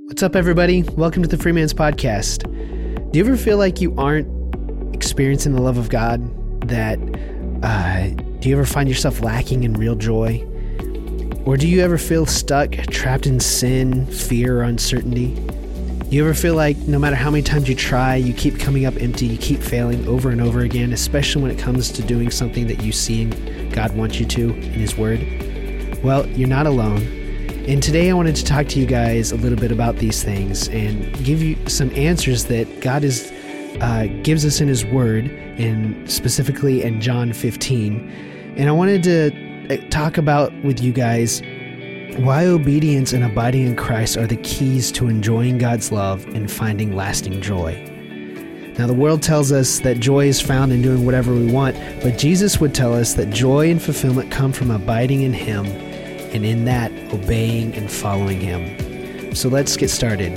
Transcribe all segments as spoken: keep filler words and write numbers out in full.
What's up, everybody? Welcome to the Freeman's Podcast. Do you ever feel like you aren't experiencing the love of God? That uh, do you ever find yourself lacking in real joy? Or do you ever feel stuck, trapped in sin, fear, or uncertainty? Do you ever feel like no matter how many times you try, you keep coming up empty, you keep failing over and over again, especially when it comes to doing something that you see God wants you to in His Word? Well, you're not alone. And today I wanted to talk to you guys a little bit about these things and give you some answers that God is uh, gives us in His Word, and specifically in John fifteen. And I wanted to talk about with you guys why obedience and abiding in Christ are the keys to enjoying God's love and finding lasting joy. Now, the world tells us that joy is found in doing whatever we want, but Jesus would tell us that joy and fulfillment come from abiding in Him, and in that, obeying and following Him. So let's get started.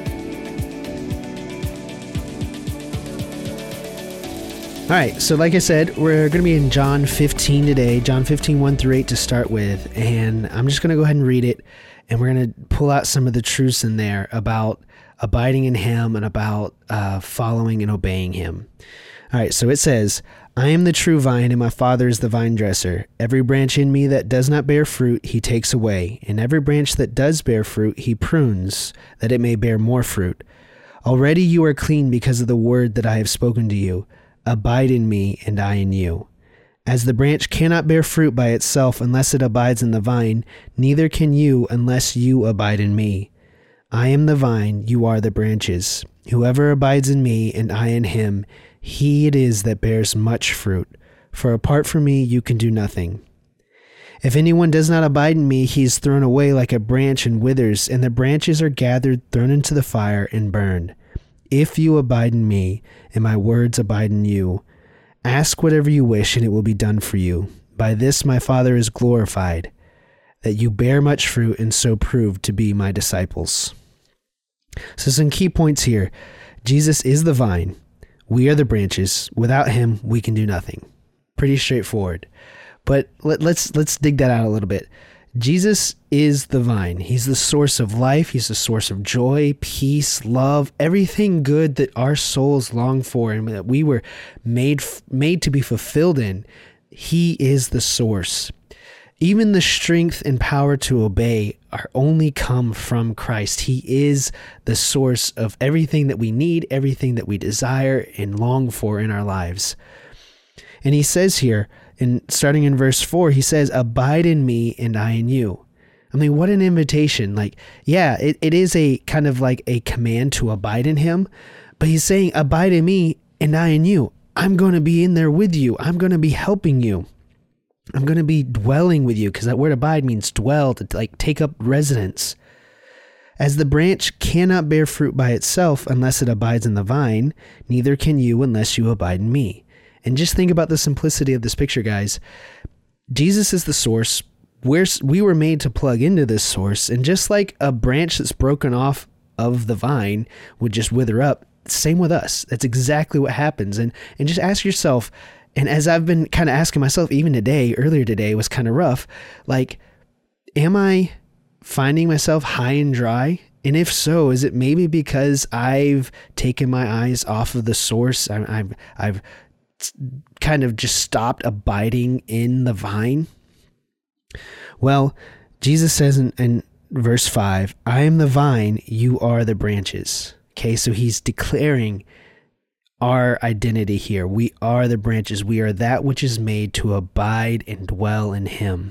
All right, so like I said, we're going to be in John fifteen today, John fifteen, one through eight to start with, and I'm just going to go ahead and read it, and we're going to pull out some of the truths in there about abiding in Him and about uh, following and obeying Him. All right, so it says, I am the true vine, and my Father is the vine dresser. Every branch in me that does not bear fruit, He takes away, and every branch that does bear fruit, He prunes, that it may bear more fruit. Already you are clean because of the word that I have spoken to you. Abide in me, and I in you. As the branch cannot bear fruit by itself unless it abides in the vine, neither can you unless you abide in me. I am the vine, you are the branches. Whoever abides in me, and I in him, he it is that bears much fruit, for apart from me you can do nothing. If anyone does not abide in me, he is thrown away like a branch and withers, and the branches are gathered, thrown into the fire, and burned. If you abide in me, and my words abide in you, ask whatever you wish, and it will be done for you. By this my Father is glorified, that you bear much fruit, and so prove to be my disciples. So some key points here. Jesus is the vine. We are the branches. Without Him, we can do nothing. Pretty straightforward. But let, let's let's dig that out a little bit. Jesus is the vine. He's the source of life. He's the source of joy, peace, love, everything good that our souls long for and that we were made made to be fulfilled in. He is the source. Even the strength and power to obey are only come from Christ. He is the source of everything that we need, everything that we desire and long for in our lives. And he says here, in starting in verse four, he says, abide in me and I in you. I mean, what an invitation. Like, yeah, it, it is a kind of like a command to abide in Him, but he's saying, abide in me and I in you. I'm going to be in there with you. I'm going to be helping you. I'm going to be dwelling with you, because that word abide means dwell, to like take up residence. As the branch cannot bear fruit by itself unless it abides in the vine, neither can you unless you abide in me. And just think about the simplicity of this picture, guys. Jesus is the source. We're, we were made to plug into this source. And just like a branch that's broken off of the vine would just wither up, same with us. That's exactly what happens. And, and just ask yourself, and as I've been kind of asking myself, even today, earlier today was kind of rough, like, am I finding myself high and dry? And if so, is it maybe because I've taken my eyes off of the source? I, I've, I've kind of just stopped abiding in the vine? Well, Jesus says in, in verse five, I am the vine, you are the branches. Okay, so he's declaring our identity here. We are the branches. We are that which is made to abide and dwell in Him.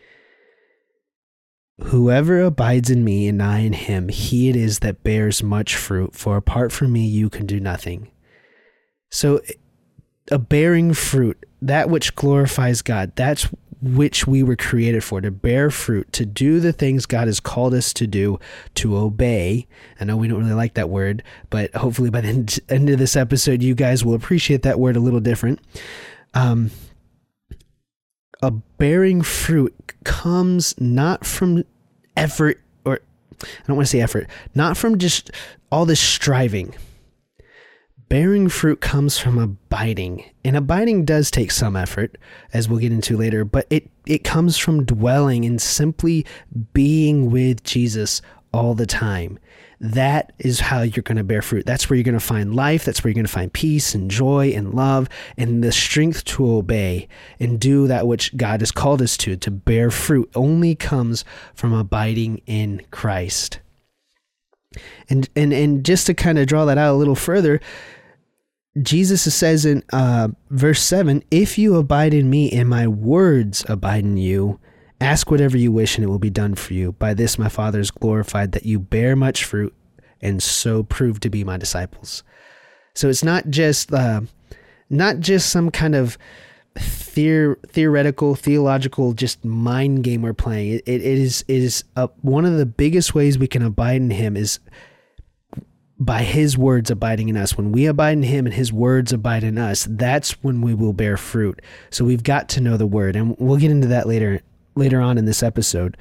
Whoever abides in me and I in him, he it is that bears much fruit, for apart from me you can do nothing. So a bearing fruit, that which glorifies God, that's which we were created for, to bear fruit, to do the things God has called us to do, to obey. I know we don't really like that word, but hopefully by the end of this episode, you guys will appreciate that word a little different. Um, a bearing fruit comes not from effort, or I don't want to say effort, not from just all this striving. Bearing fruit comes from abiding, and abiding does take some effort, as we'll get into later, but it, it comes from dwelling and simply being with Jesus all the time. That is how you're going to bear fruit. That's where you're going to find life. That's where you're going to find peace and joy and love and the strength to obey and do that which God has called us to. To bear fruit only comes from abiding in Christ. And and and just to kind of draw that out a little further, Jesus says in uh, verse seven, if you abide in me and my words abide in you, ask whatever you wish and it will be done for you. By this my Father is glorified, that you bear much fruit and so prove to be my disciples. So it's not just uh, not just some kind of theor- theoretical, theological, just mind game we're playing. It, it is it is a, one of the biggest ways we can abide in him is by his words abiding in us. When we abide in him and his words abide in us, that's when we will bear fruit. So we've got to know the word, and we'll get into that later later on in this episode.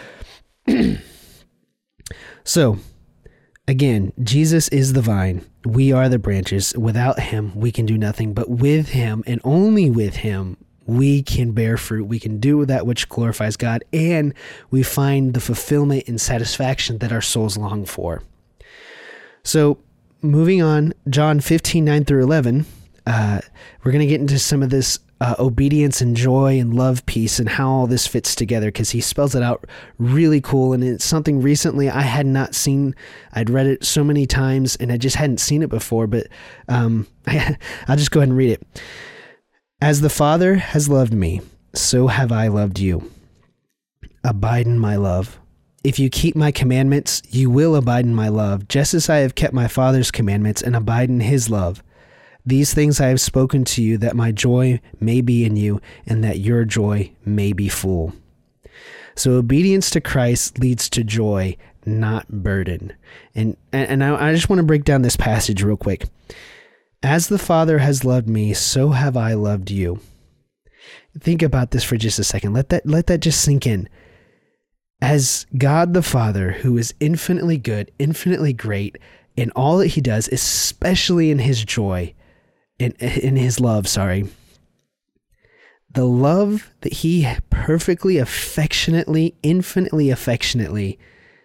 So again, Jesus is the vine. We are the branches. Without him, we can do nothing, but with him and only with him, we can bear fruit. We can do that which glorifies God, and we find the fulfillment and satisfaction that our souls long for. So moving on, John fifteen, nine through eleven, uh, we're going to get into some of this uh, obedience and joy and love piece and how all this fits together, because he spells it out really cool. And it's something recently I had not seen. I'd read it so many times and I just hadn't seen it before, but um, I'll just go ahead and read it. As the Father has loved me, so have I loved you. Abide in my love. If you keep my commandments, you will abide in my love, just as I have kept my Father's commandments and abide in his love. These things I have spoken to you, that my joy may be in you and that your joy may be full. So obedience to Christ leads to joy, not burden. And and I, I just want to break down this passage real quick. As the Father has loved me, so have I loved you. Think about this for just a second. Let that let that just sink in. As God the Father, who is infinitely good, infinitely great in all that he does, especially in his joy, in, in his love, sorry, the love that he perfectly, affectionately, infinitely affectionately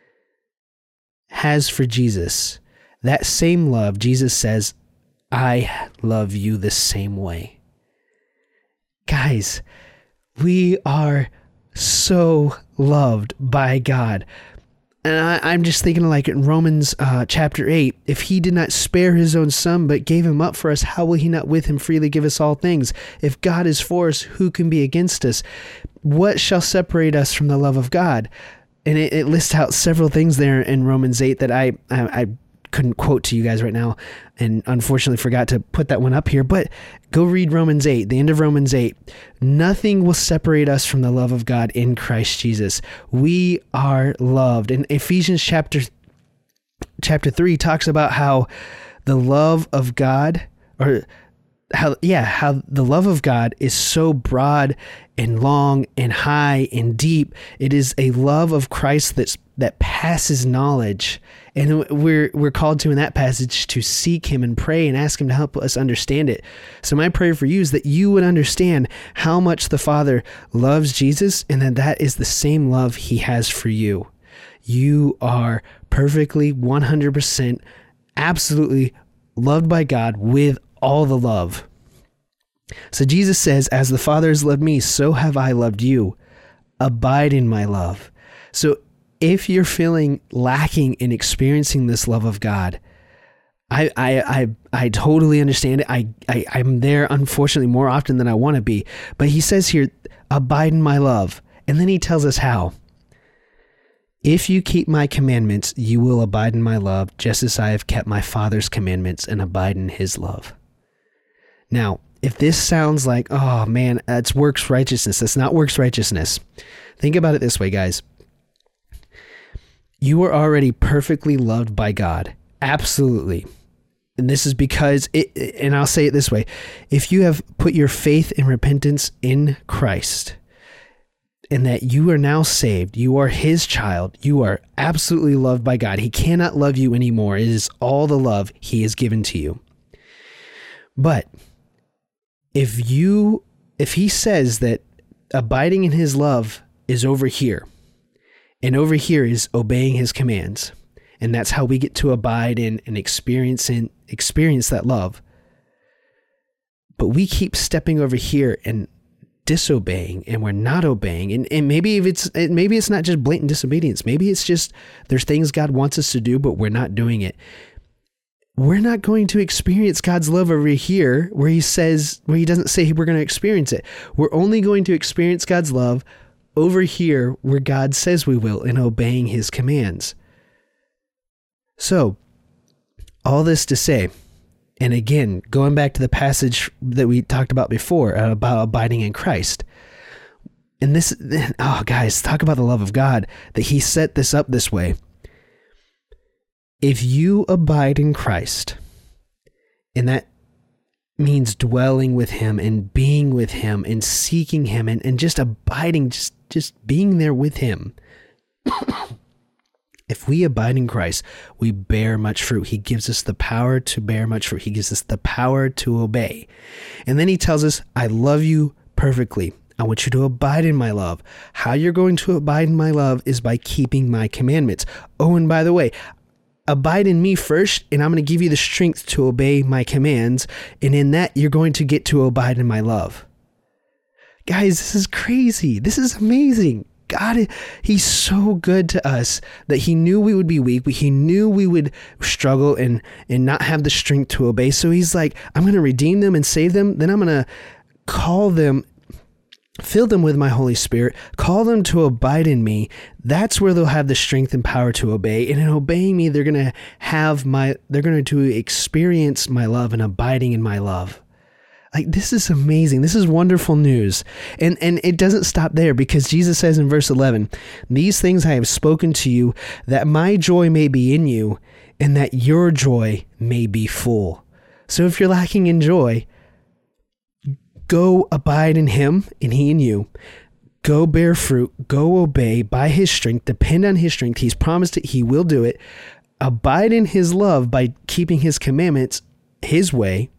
has for Jesus, that same love, Jesus says, I love you the same way. Guys, we are so loved by God. And I, I'm just thinking like in Romans uh, chapter eight, if he did not spare his own son, but gave him up for us, how will he not with him freely give us all things? If God is for us, who can be against us? What shall separate us from the love of God? And it, it lists out several things there in Romans eight that I, I, I couldn't quote to you guys right now, and unfortunately forgot to put that one up here, but go read Romans eight, the end of Romans eight. Nothing will separate us from the love of God in Christ Jesus. We are loved. And Ephesians chapter chapter three talks about how the love of God, or how, yeah, how the love of God is so broad and long and high and deep. It is a love of Christ that's that passes knowledge. And we're we're called to in that passage to seek him and pray and ask him to help us understand it. So my prayer for you is that you would understand how much the Father loves Jesus, and that that is the same love he has for you. You are perfectly, one hundred percent, absolutely loved by God with all the love. So Jesus says, as the Father has loved me, so have I loved you. Abide in my love. So if you're feeling lacking in experiencing this love of God, I I I, I totally understand it. I, I, I'm there, unfortunately, more often than I want to be. But he says here, abide in my love. And then he tells us how. If you keep my commandments, you will abide in my love, just as I have kept my Father's commandments and abide in his love. Now, if this sounds like, oh man, that's works righteousness, that's not works righteousness. Think about it this way, guys. You are already perfectly loved by God. Absolutely. And this is because, it, and I'll say it this way. If you have put your faith and repentance in Christ, and that you are now saved, you are his child, you are absolutely loved by God. He cannot love you anymore. It is all the love he has given to you. But if you, if he says that abiding in his love is over here, And over here is obeying his commands. And that's how we get to abide in and experience in, experience that love. But we keep stepping over here and disobeying, and we're not obeying. And, and maybe if it's maybe it's not just blatant disobedience. Maybe it's just there's things God wants us to do, but we're not doing it. We're not going to experience God's love over here where he says, where he doesn't say we're going to experience it. We're only going to experience God's love over here where God says we will, in obeying his commands. So, all this to say, and again, going back to the passage that we talked about before uh, about abiding in Christ. And this, oh guys, talk about the love of God, that he set this up this way. If you abide in Christ, and that means dwelling with him and being with him and seeking him and, and just abiding, just, just being there with him. If we abide in Christ, we bear much fruit. He gives us the power to bear much fruit. He gives us the power to obey. And then he tells us, I love you perfectly. I want you to abide in my love. How you're going to abide in my love is by keeping my commandments. Oh, and by the way, abide in me first, and I'm going to give you the strength to obey my commands. And in that, you're going to get to abide in my love. Guys, this is crazy. This is amazing. God, he's so good to us that he knew we would be weak. He knew we would struggle and, and not have the strength to obey. So he's like, I'm going to redeem them and save them. Then I'm going to call them, fill them with my Holy Spirit, call them to abide in me. That's where they'll have the strength and power to obey. And in obeying me, they're going to have my, they're going to experience my love and abiding in my love. Like, this is amazing. This is wonderful news. And and it doesn't stop there, because Jesus says in verse eleven, these things I have spoken to you, that my joy may be in you, and that your joy may be full. So if you're lacking in joy, go abide in him and he in you. Go bear fruit. Go obey by his strength. Depend on his strength. He's promised it. He will do it. Abide in his love by keeping his commandments his way,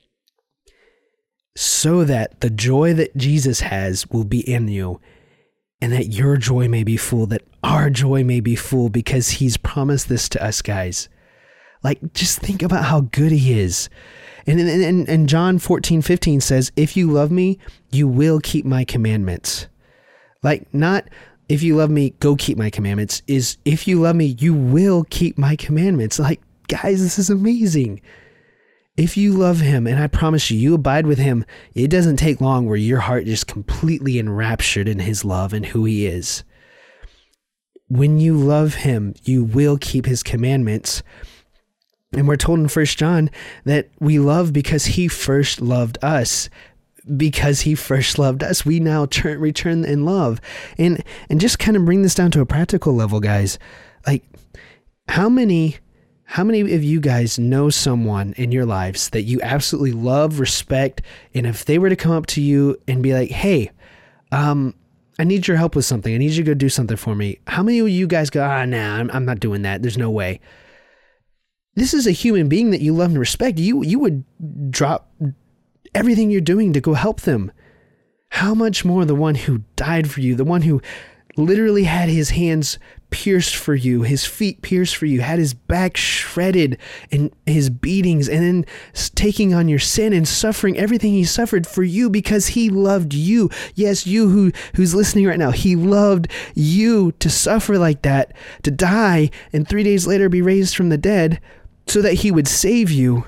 so that the joy that Jesus has will be in you, and that your joy may be full, that our joy may be full, because he's promised this to us, guys. Like, just think about how good he is. And, and, and John fourteen fifteen says, if you love me, you will keep my commandments. Like, not if you love me, go keep my commandments, is if you love me, you will keep my commandments. Like, guys, this is amazing. If you love him, and I promise you, you abide with him, it doesn't take long where your heart is completely enraptured in his love and who he is. When you love him, you will keep his commandments. And we're told in First John that we love because he first loved us. Because he first loved us, we now turn, return in love. And, and just kind of bring this down to a practical level, guys. Like, how many... How many of you guys know someone in your lives that you absolutely love, respect, and if they were to come up to you and be like, hey, um, I need your help with something. I need you to go do something for me. How many of you guys go, ah, nah, I'm, I'm not doing that. There's no way. This is a human being that you love and respect. You, you would drop everything you're doing to go help them. How much more the one who died for you, the one who literally had his hands pierced for you, his feet pierced for you, had his back shredded in his beatings, and then taking on your sin and suffering everything he suffered for you because he loved you. Yes, you who who's listening right now, he loved you to suffer like that, to die, and three days later be raised from the dead so that he would save you.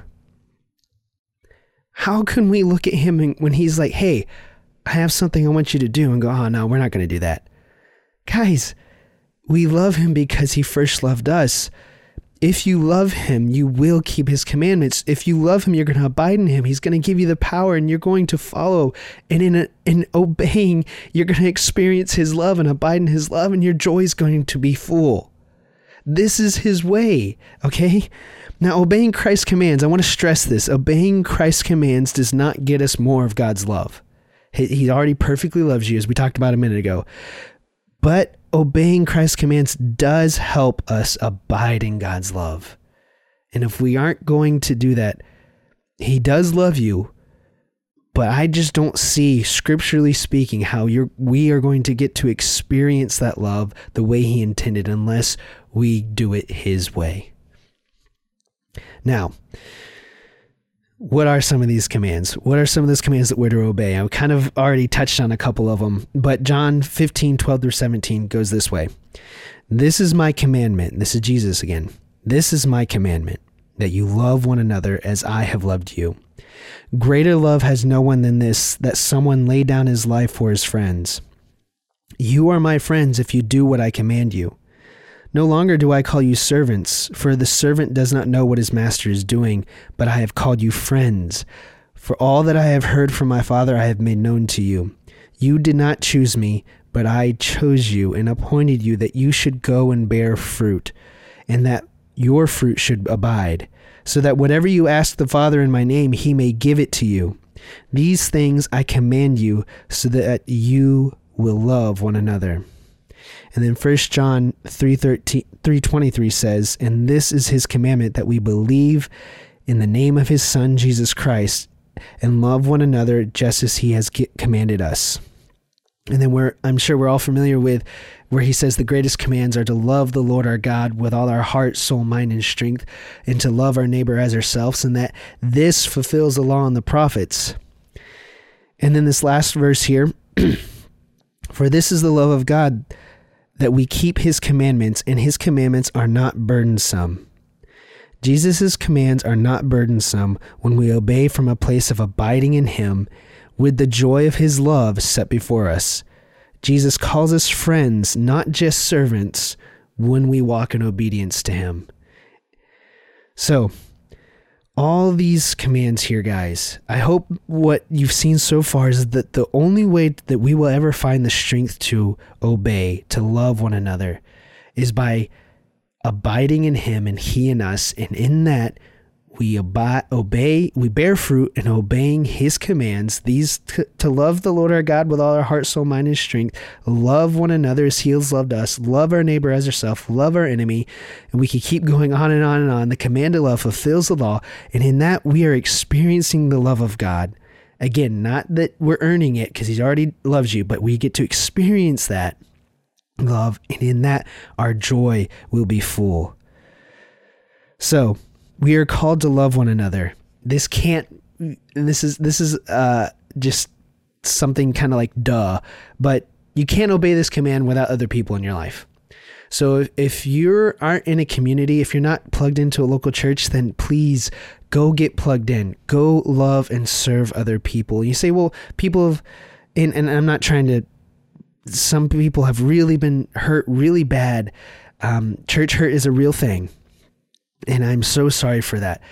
How can we look at him when he's like, hey, I have something I want you to do, and go, oh no, we're not going to do that. Guys, we love him because he first loved us. If you love him, you will keep his commandments. If you love him, you're going to abide in him. He's going to give you the power, and you're going to follow. And in a, in obeying, you're going to experience his love and abide in his love, and your joy is going to be full. This is his way, okay? Now, obeying Christ's commands, I want to stress this. Obeying Christ's commands does not get us more of God's love. He, he already perfectly loves you, as we talked about a minute ago. But obeying Christ's commands does help us abide in God's love. And if we aren't going to do that, he does love you, But I just don't see, scripturally speaking, how you're, we are going to get to experience that love the way he intended unless we do it his way. Now, what are some of these commands? What are some of those commands that we're to obey? I've kind of already touched on a couple of them, but John fifteen, twelve through seventeen goes this way. This is my commandment. This is Jesus again. This is my commandment, that you love one another as I have loved you. Greater love has no one than this, that someone lay down his life for his friends. You are my friends if you do what I command you. No longer do I call you servants, for the servant does not know what his master is doing, but I have called you friends. For all that I have heard from my Father I have made known to you. You did not choose me, but I chose you and appointed you that you should go and bear fruit, and that your fruit should abide, so that whatever you ask the Father in my name, he may give it to you. These things I command you, so that you will love one another. And then First John three twenty-three says, and this is his commandment, that we believe in the name of his Son, Jesus Christ, and love one another just as he has commanded us. And then we're, I'm sure we're all familiar with where he says the greatest commands are to love the Lord our God with all our heart, soul, mind, and strength, and to love our neighbor as ourselves, and that this fulfills the law and the prophets. And then this last verse here, for this is the love of God, that we keep his commandments, and his commandments are not burdensome. Jesus' commands are not burdensome when we obey from a place of abiding in him with the joy of his love set before us. Jesus calls us friends, not just servants, when we walk in obedience to him. So, all these commands here, guys, I hope what you've seen so far is that the only way that we will ever find the strength to obey, to love one another, is by abiding in him and he in us. And in that, we abide, obey, we bear fruit in obeying his commands, these to, to love the Lord our God with all our heart, soul, mind, and strength, love one another as he has loved us, love our neighbor as ourselves, love our enemy, and we can keep going on and on and on. The command to love fulfills the law, and in that we are experiencing the love of God. Again, not that we're earning it because he already loves you, but we get to experience that love, and in that our joy will be full. So, we are called to love one another. This can't, this is, this is uh, just something kind of like duh, but you can't obey this command without other people in your life. So if, if you aren't in a community, if you're not plugged into a local church, then please go get plugged in. Go love and serve other people. You say, well, people have, and, and I'm not trying to, some people have really been hurt really bad. Um, church hurt is a real thing. And I'm so sorry for that.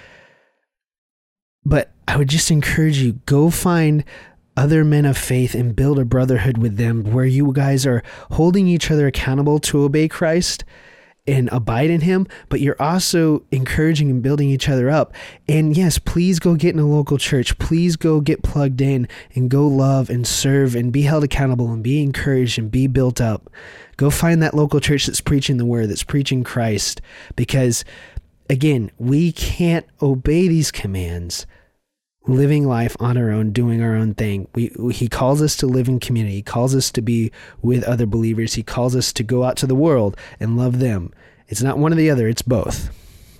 But I would just encourage you, go find other men of faith and build a brotherhood with them where you guys are holding each other accountable to obey Christ and abide in him, but you're also encouraging and building each other up. And yes, please go get in a local church. Please go get plugged in and go love and serve and be held accountable and be encouraged and be built up. Go find that local church that's preaching the word, that's preaching Christ, because again, we can't obey these commands living life on our own, doing our own thing. We, he calls us to live in community. He calls us to be with other believers. He calls us to go out to the world and love them. It's not one or the other. It's both.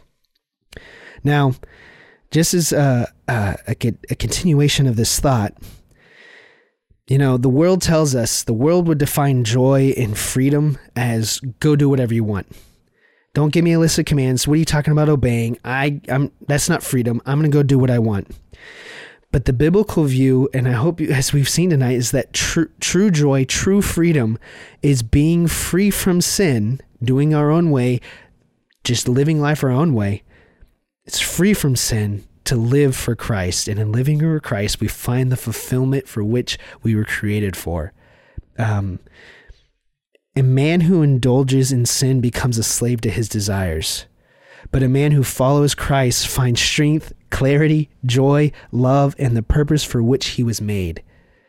Now, just as a, a, a continuation of this thought, you know, the world tells us, the world would define joy and freedom as go do whatever you want. Don't give me a list of commands. What are you talking about obeying? I, I'm, that's not freedom. I'm going to go do what I want. But the biblical view, and I hope you, as we've seen tonight, is that true, true joy, true freedom is being free from sin, doing our own way, just living life our own way. It's free from sin to live for Christ. And in living for Christ, we find the fulfillment for which we were created for. Um, A man who indulges in sin becomes a slave to his desires. But a man who follows Christ finds strength, clarity, joy, love, and the purpose for which he was made.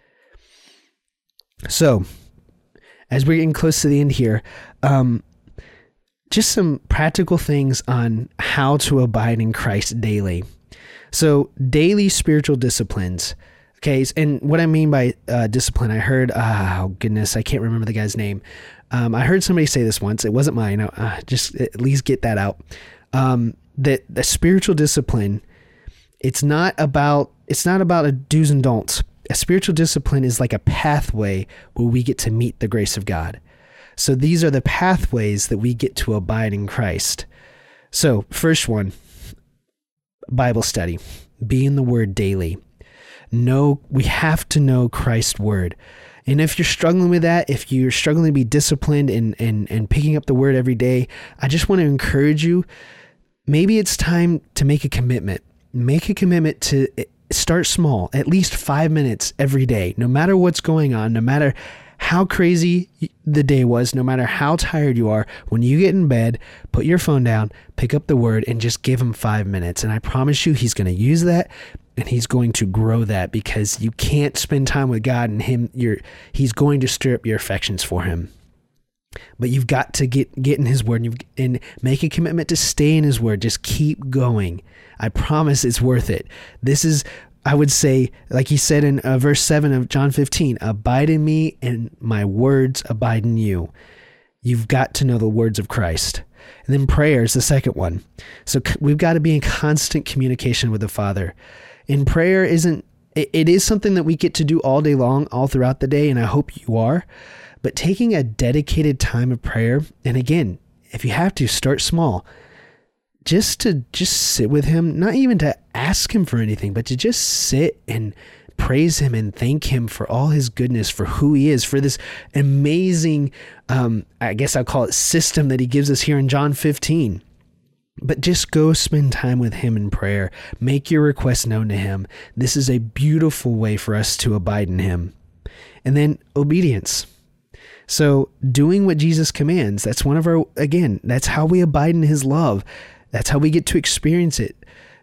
So, as we're getting close to the end here, um, just some practical things on how to abide in Christ daily. So, daily spiritual disciplines. Okay, and what I mean by uh, discipline, I heard, oh goodness, I can't remember the guy's name. Um, I heard somebody say this once. It wasn't mine. Uh, just at least get that out. Um, that the spiritual discipline, it's not about it's not about a do's and don'ts. A spiritual discipline is like a pathway where we get to meet the grace of God. So these are the pathways that we get to abide in Christ. So first one, Bible study, be in the Word daily. Know, we have to know Christ's Word. And if you're struggling with that, if you're struggling to be disciplined and, and, and picking up the Word every day, I just want to encourage you, maybe it's time to make a commitment. Make a commitment to start small, at least five minutes every day, no matter what's going on, no matter how crazy the day was, no matter how tired you are. When you get in bed, put your phone down, pick up the Word, and just give him five minutes. And I promise you, he's going to use that, and he's going to grow that, because you can't spend time with God and him. You're, he's going to stir up your affections for him. But you've got to get, get in his Word, and, and make a commitment to stay in his Word. Just keep going. I promise it's worth it. This is, I would say, like he said in uh, verse seven of John fifteen, abide in me and my words abide in you. You've got to know the words of Christ. And then prayer is the second one. So we've got to be in constant communication with the Father. And prayer isn't, it, it is something that we get to do all day long, all throughout the day, and I hope you are. But taking a dedicated time of prayer, and again, if you have to, start small. Just to just sit with him, not even to ask him for anything, but to just sit and praise him and thank him for all his goodness, for who he is, for this amazing, um, I guess I'll call it system that he gives us here in John fifteen. But just go spend time with him in prayer. Make your requests known to him. This is a beautiful way for us to abide in him. And then obedience. So doing what Jesus commands, that's one of our, again, that's how we abide in his love. That's how we get to experience it.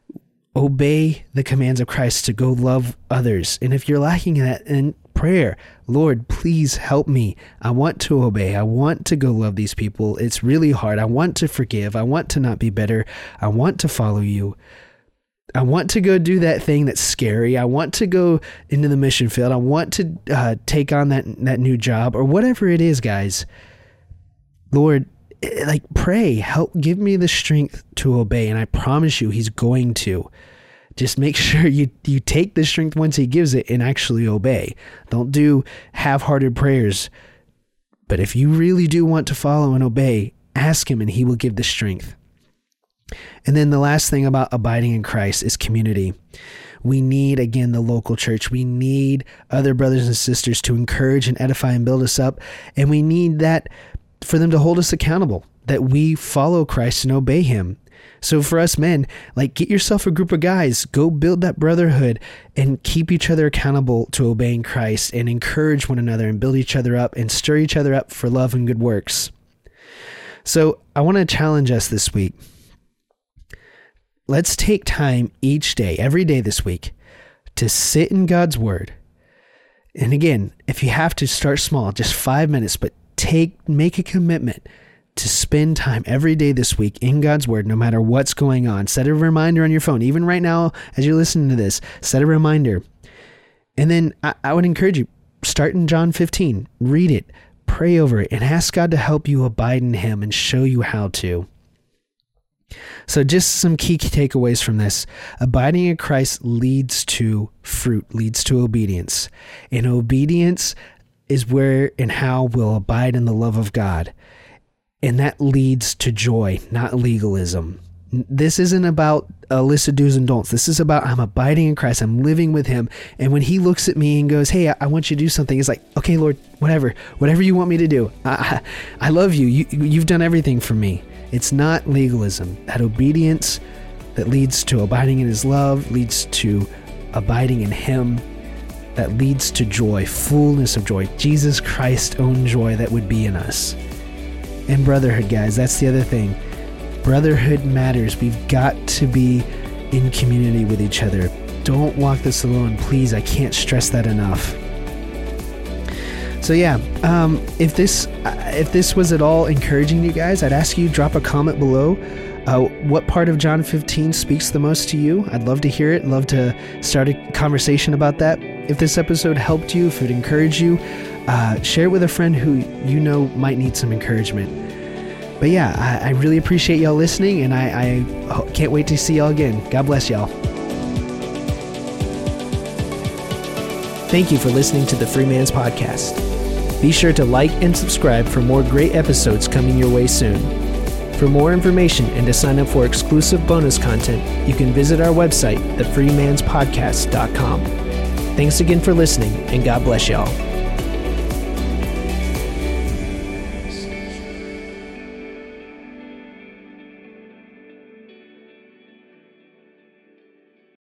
Obey the commands of Christ to go love others. And if you're lacking in that, in prayer, Lord, please help me. I want to obey. I want to go love these people. It's really hard. I want to forgive. I want to not be bitter. I want to follow you. I want to go do that thing that's scary. I want to go into the mission field. I want to uh, take on that, that new job, or whatever it is, guys. Lord, like, pray, help, give me the strength to obey. And I promise you, he's going to. Just make sure you, you take the strength once he gives it and actually obey. Don't do half-hearted prayers. But if you really do want to follow and obey, ask him and he will give the strength. And then the last thing about abiding in Christ is community. We need, again, the local church. We need other brothers and sisters to encourage and edify and build us up. And we need that for them to hold us accountable, that we follow Christ and obey him. So for us men, like, get yourself a group of guys, go build that brotherhood and keep each other accountable to obeying Christ, and encourage one another and build each other up and stir each other up for love and good works. So I want to challenge us this week. Let's take time each day, every day this week, to sit in God's Word. And again, if you have to, start small, just five minutes, but take, make a commitment to spend time every day this week in God's Word, no matter what's going on. Set a reminder on your phone. Even right now, as you're listening to this, set a reminder. And then I, I would encourage you, start in John fifteen, read it, pray over it, and ask God to help you abide in him and show you how to. So just some key takeaways from this. Abiding in Christ leads to fruit, leads to obedience. And obedience is where and how we'll abide in the love of God. And that leads to joy, not legalism. This isn't about a list of do's and don'ts. This is about, I'm abiding in Christ. I'm living with him. And when he looks at me and goes, hey, I, I want you to do something, it's like, okay, Lord, whatever, whatever you want me to do. I, I, I love you. you. You've done everything for me. It's not legalism. That obedience that leads to abiding in his love, leads to abiding in him, that leads to joy, fullness of joy, Jesus Christ's own joy that would be in us. And brotherhood, guys, that's the other thing. Brotherhood matters. We've got to be in community with each other. Don't walk this alone, please. I can't stress that enough. So yeah, um, if this uh, if this was at all encouraging you guys, I'd ask you drop a comment below. Uh, what part of John fifteen speaks the most to you? I'd love to hear it. Love to start a conversation about that. If this episode helped you, if it encouraged you, uh, share it with a friend who you know might need some encouragement. But yeah, I, I really appreciate y'all listening, and I, I can't wait to see y'all again. God bless y'all. Thank you for listening to the Free Man's Podcast. Be sure to like and subscribe for more great episodes coming your way soon. For more information and to sign up for exclusive bonus content, you can visit our website, the free mans podcast dot com. Thanks again for listening, and God bless y'all.